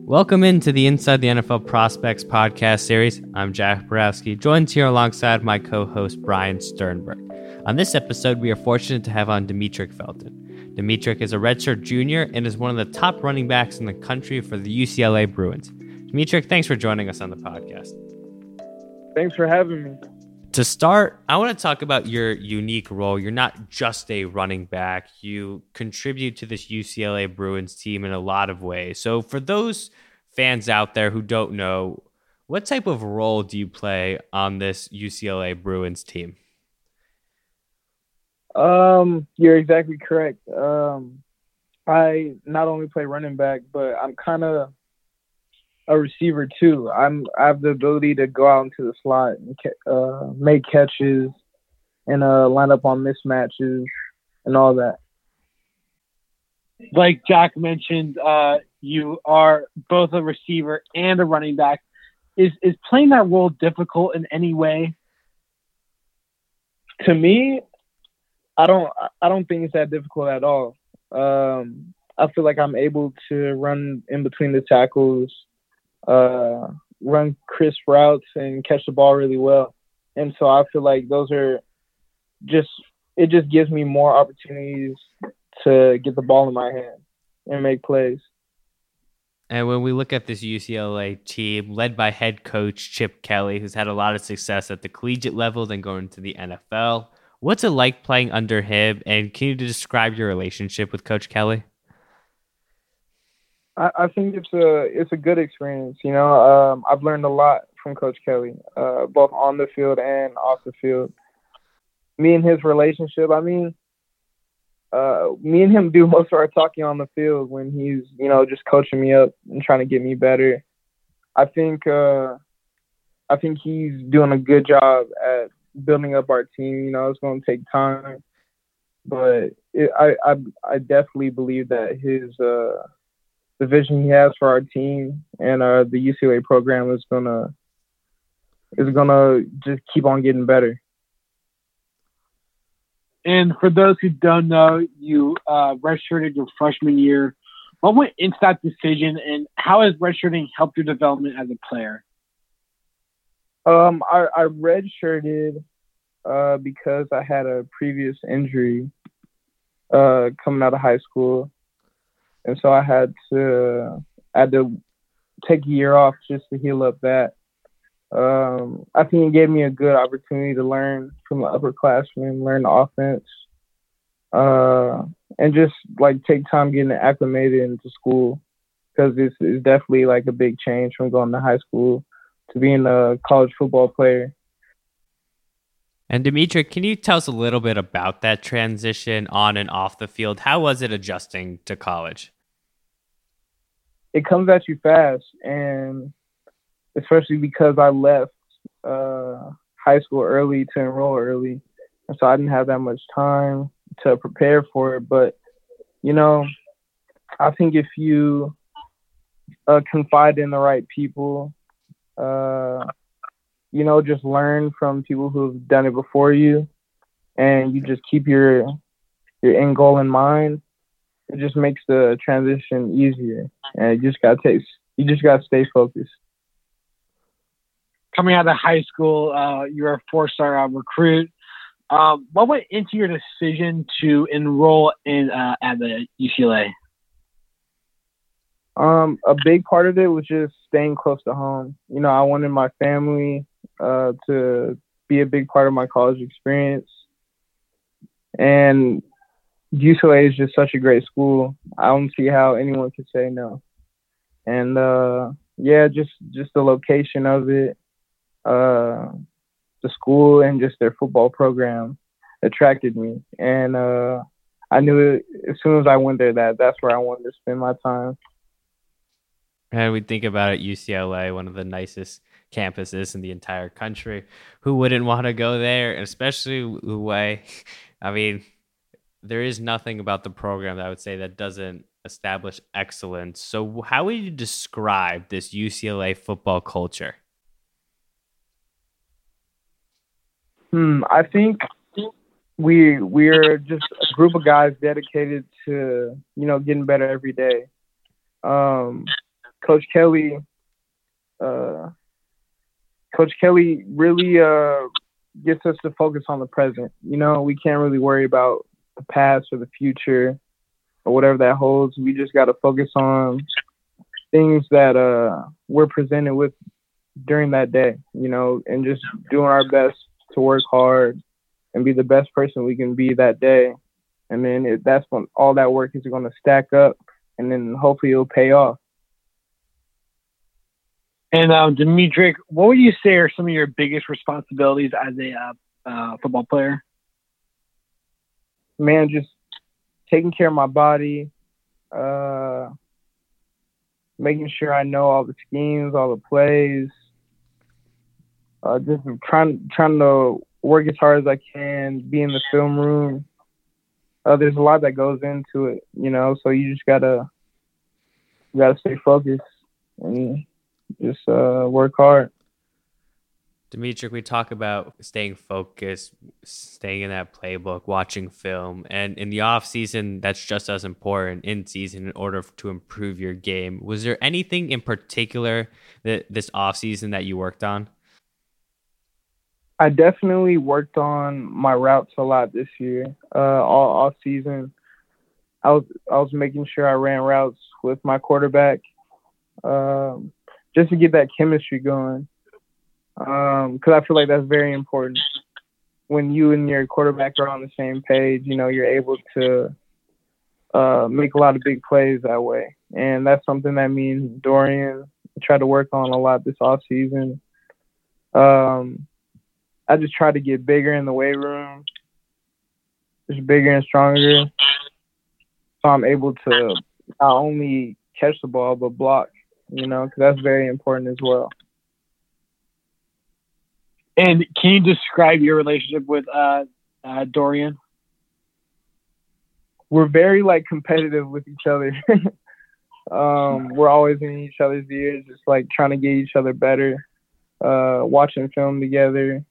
Welcome into the Inside the NFL Prospects podcast series. I'm Jack Borowski, joined here alongside my co-host Brian Sternberg. On this episode, we are fortunate to have on Demetric Felton. Demetric is a redshirt junior and is one of the top running backs in the country for the UCLA Bruins. Demetric, thanks for joining us on the podcast. Thanks for having me. To start, I want to talk about your unique role. You're not just a running back. You contribute to this UCLA Bruins team in a lot of ways. So for those fans out there who don't know, what type of role do you play on this UCLA Bruins team? You're exactly correct. I not only play running back, but I'm kind of a receiver too. I have the ability to go out into the slot and make catches and line up on mismatches and all that. Like Jack mentioned, you are both a receiver and a running back. Is playing that role difficult in any way? To me, I don't think it's that difficult at all. I feel like I'm able to run in between the tackles, run crisp routes and catch the ball really well. And so I feel like it just gives me more opportunities to get the ball in my hand and make plays. And when we look at this UCLA team led by head coach Chip Kelly, who's had a lot of success at the collegiate level, then going to the NFL, what's it like playing under him? And can you describe your relationship with Coach Kelly? I think it's a good experience. You know, I've learned a lot from Coach Kelly, both on the field and off the field. Me and his relationship, me and him do most of our talking on the field when he's, just coaching me up and trying to get me better. I think he's doing a good job at building up our team. It's going to take time, but I definitely believe that the vision he has for our team and the UCLA program is gonna just keep on getting better. And for those who don't know, you redshirted your freshman year. What went into that decision, and how has redshirting helped your development as a player? I redshirted because I had a previous injury coming out of high school. And so I had to take a year off just to heal up that. I think it gave me a good opportunity to learn from the upperclassmen, learn the offense, and just take time getting acclimated into school, because it's definitely a big change from going to high school to being a college football player. And Demetric, can you tell us a little bit about that transition on and off the field? How was it adjusting to college? It comes at you fast, and especially because I left high school early to enroll early, and so I didn't have that much time to prepare for it. But, I think if you confide in the right people, just learn from people who've done it before you, and you just keep your end goal in mind, it just makes the transition easier. And you just gotta stay focused. Coming out of high school, you're a 4-star recruit. What went into your decision to enroll at the UCLA? A big part of it was just staying close to home. I wanted my family to be a big part of my college experience, and UCLA is just such a great school. I don't see how anyone could say no. And just the location of it, the school, and just their football program attracted me. And I knew as soon as I went there that's where I wanted to spend my time. And we think about it, UCLA, one of the nicest campuses in the entire country. Who wouldn't want to go there? And especially the way, there is nothing about the program that I would say that doesn't establish excellence. So how would you describe this UCLA football culture? I think we're just a group of guys dedicated to, getting better every day. Coach Kelly, uh, Coach Kelly really gets us to focus on the present. You know, we can't really worry about the past or the future or whatever that holds. We just got to focus on things that we're presented with during that day, you know, and just doing our best to work hard and be the best person we can be that day. And then that's when all that work is going to stack up, and then hopefully it'll pay off. And Dimitri, what would you say are some of your biggest responsibilities as a football player? Man, just taking care of my body, making sure I know all the schemes, all the plays, just trying to work as hard as I can, be in the film room. There's a lot that goes into it, you know, so you just gotta stay focused and just work hard. Dimitri, we talk about staying focused, staying in that playbook, watching film, and in the off season, that's just as important in season in order to improve your game. Was there anything in particular that this off season that you worked on? I definitely worked on my routes a lot this year. All off season, I was making sure I ran routes with my quarterback, just to get that chemistry going. Because I feel like that's very important. When you and your quarterback are on the same page, you know, you're able to make a lot of big plays that way. And that's something that me and Dorian tried to work on a lot this off season. I just try to get bigger in the weight room, just bigger and stronger, so I'm able to not only catch the ball but block, you know, because that's very important as well. And can you describe your relationship with Dorian? We're very competitive with each other. We're always in each other's ears, just trying to get each other better, watching film together.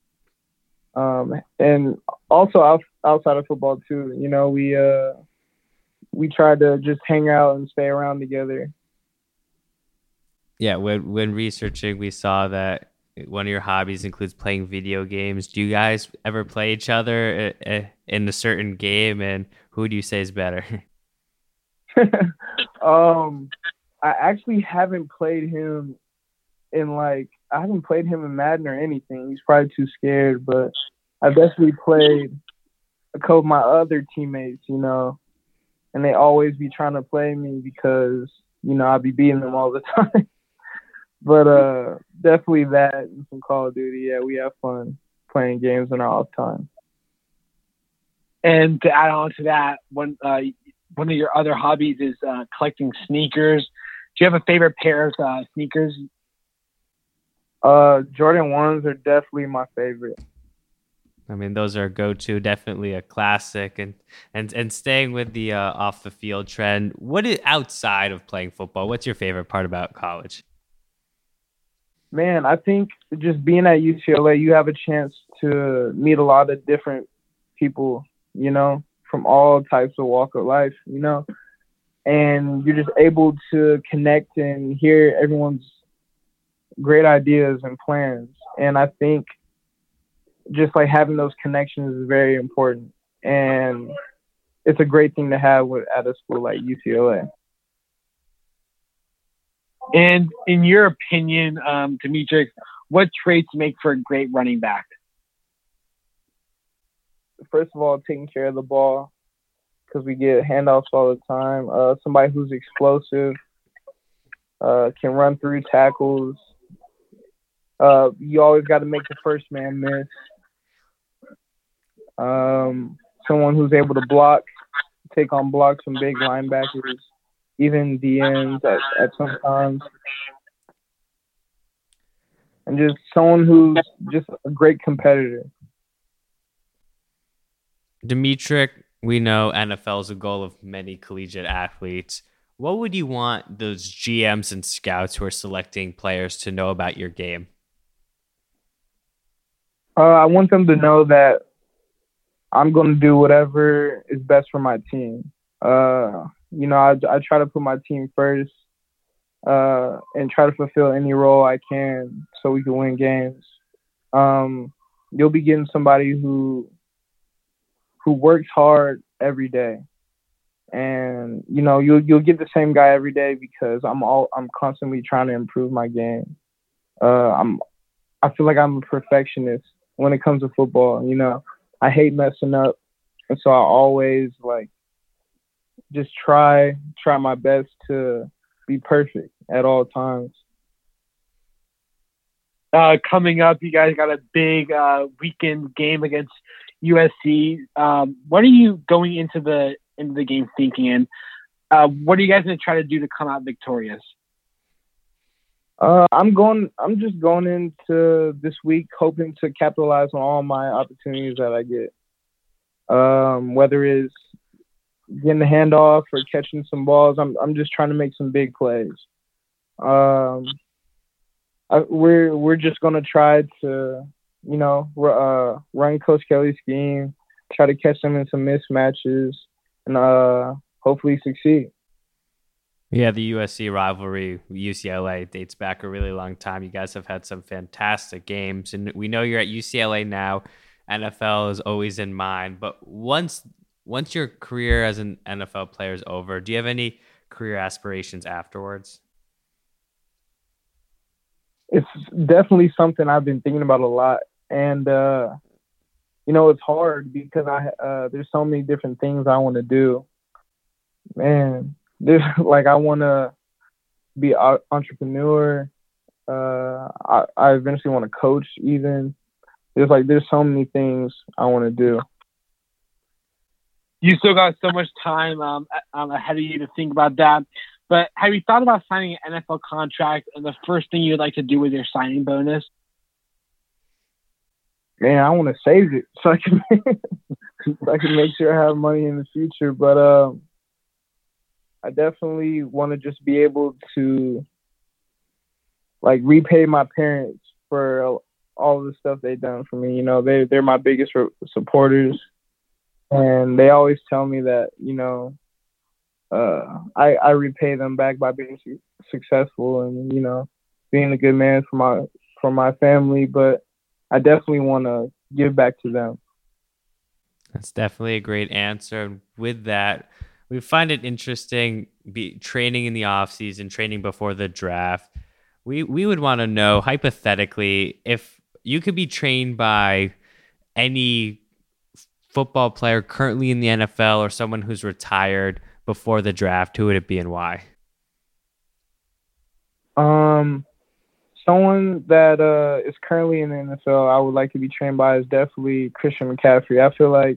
And also outside of football too, you know, we try to just hang out and stay around together. Yeah, when researching, we saw that one of your hobbies includes playing video games. Do you guys ever play each other in a certain game, and who do you say is better? I actually haven't played him I haven't played him in Madden or anything. He's probably too scared, but I've definitely played a couple of my other teammates, you know, and they always be trying to play me because, you know, I'll be beating them all the time. But definitely that and some Call of Duty. Yeah, we have fun playing games in our off time. And to add on to that, one of your other hobbies is collecting sneakers. Do you have a favorite pair of sneakers? Jordan 1s are definitely my favorite. I mean, those are go-to, definitely a classic. And staying with the off the field trend, what is outside of playing football? What's your favorite part about college? Man, I think just being at UCLA, you have a chance to meet a lot of different people, you know, from all types of walk of life, you know, and you're just able to connect and hear everyone's great ideas and plans. And I think just having those connections is very important, and it's a great thing to have at a school like UCLA. And in your opinion, Dimitri, what traits make for a great running back? First of all, taking care of the ball, because we get handoffs all the time. Somebody who's explosive, can run through tackles. You always got to make the first man miss. Someone who's able to block, take on blocks from big linebackers, even DNs at some times. And just someone who's just a great competitor. Dimitri, we know NFL is a goal of many collegiate athletes. What would you want those GMs and scouts who are selecting players to know about your game? I want them to know that I'm going to do whatever is best for my team. You know, I try to put my team first. and try to fulfill any role I can so we can win games. You'll be getting somebody who works hard every day, and you'll get the same guy every day because I'm constantly trying to improve my game. I feel like I'm a perfectionist when it comes to football. I hate messing up, and so I always just try my best to be perfect at all times. Coming up, you guys got a big weekend game against USC. What are you going into the game thinking, and what are you guys going to try to do to come out victorious? I'm just going into this week hoping to capitalize on all my opportunities that I get. Whether it's getting the handoff or catching some balls, I'm just trying to make some big plays. We're just gonna try to, run Coach Kelly's scheme, try to catch them in some mismatches, and hopefully succeed. Yeah, the USC rivalry, UCLA, dates back a really long time. You guys have had some fantastic games, and we know you're at UCLA now. NFL is always in mind, but once your career as an NFL player is over, do you have any career aspirations afterwards? It's definitely something I've been thinking about a lot, and it's hard because there's so many different things I want to do. Man, I want to be an entrepreneur. I eventually want to coach. Even there's so many things I want to do. You still got so much time ahead of you to think about that. But have you thought about signing an NFL contract and the first thing you'd like to do with your signing bonus? Man, I want to save it so I can make sure I have money in the future. But I definitely want to just be able to repay my parents for all the stuff they've done for me. They're my biggest supporters, and they always tell me that I repay them back by being successful and being a good man for my family. But I definitely want to give back to them. That's definitely a great answer. And with that, we find it interesting training in the off season, training before the draft. We would want to know, hypothetically, if you could be trained by any football player currently in the NFL or someone who's retired before the draft, who would it be and why? Someone that is currently in the NFL I would like to be trained by is definitely Christian McCaffrey. I feel like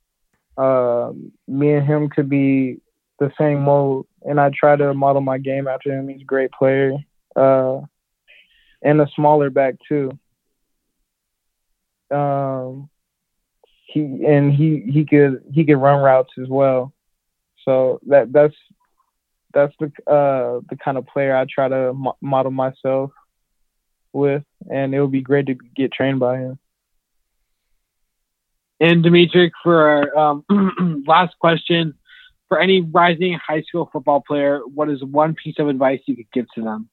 me and him could be the same mold, and I try to model my game after him. He's a great player, and a smaller back too. He could run routes as well. So that's the kind of player I try to model myself with, and it would be great to get trained by him. And Dimitri, for our last question, for any rising high school football player, what is one piece of advice you could give to them?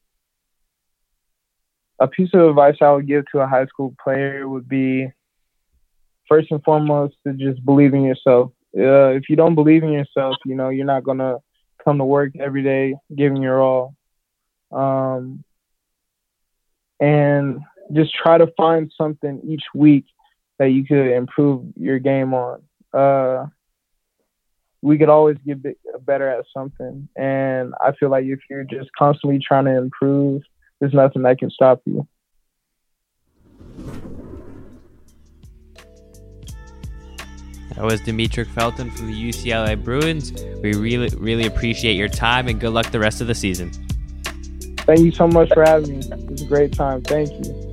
A piece of advice I would give to a high school player would be, first and foremost, to just believe in yourself. If you don't believe in yourself, you're not going to come to work every day giving your all. And just try to find something each week that you could improve your game on. We could always get better at something. And I feel like if you're just constantly trying to improve, there's nothing that can stop you. That was Dimitri Felton from the UCLA Bruins. We really, really appreciate your time, and good luck the rest of the season. Thank you so much for having me. It was a great time. Thank you.